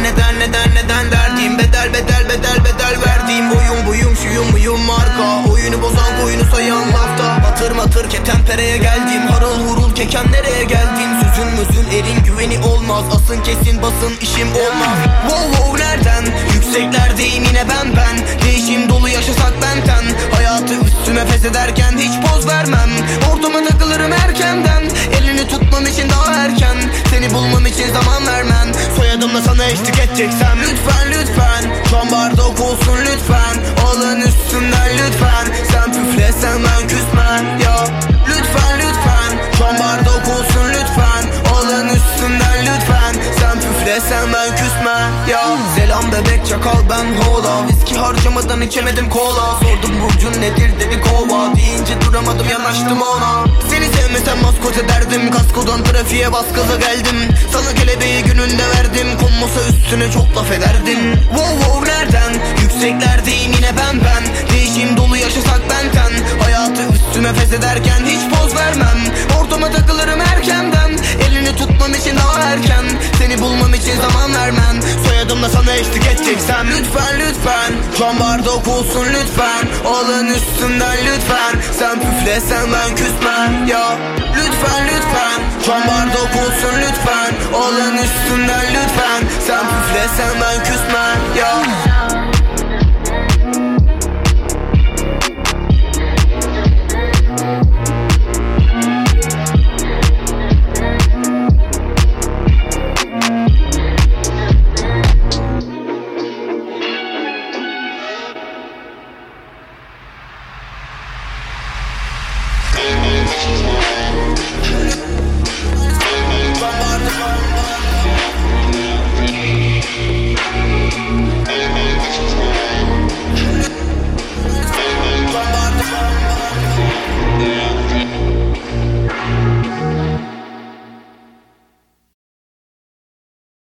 neden derdim. Bedel verdiğim oyun buyum, şuyum buyum marka. Oyunu bozan koyunu sayan lafta. Batır ketenpereye geldim. Harıl hurul keken nereye geldim. Sözün elin güveni olmaz. Asın kesin basın işim olmaz. Wow nereden? Yükseklerdeyim yine ben. Değişim dolu yaşasak benten. Hayatı üstüme feshederken hiç poz vermem. Ortama takılırım erkenden. Elini tutmam için daha erken. Seni bulmam için zaman vermem. Soyadımla sana eşlik edeceksem lütfen Can bardak olsun lütfen. Alın üstümden lütfen. Sen püflesen ben küsmem ya. Lütfen Can bardak olsun lütfen. Alın üstümden lütfen. Sen püflesen ben küsmem ya. Selam bebek çakal ben hola. Viski harcamadan içemedim kola. Sordum burcun nedir dedi kova. Deyince duramadım yanaştım ona. Seni sevmesem maskot ederdim. Kaskodan trafiğe bas gaza geldim. Sana kelebeği gününde verdim. Konmasa üstüne çok laf ederdim. Wow nereden? Yükseklerdeyim yine ben. Değişim dolu yaşasak benten. Hayatı üstüme feshederken hiç poz vermem. Ortama takılırım erkenden. Elini tutmam için daha erken. Seni bulmam için zaman vermem. Soyadımla sana eşlik edeceksem lütfen Can bardak olsun lütfen. Alın üstümden lütfen. Sen püflesen ben küsmem ya. Lütfen Can bardak olsun lütfen. Alın üstümden lütfen. Sen püflesen ben küsmem ya.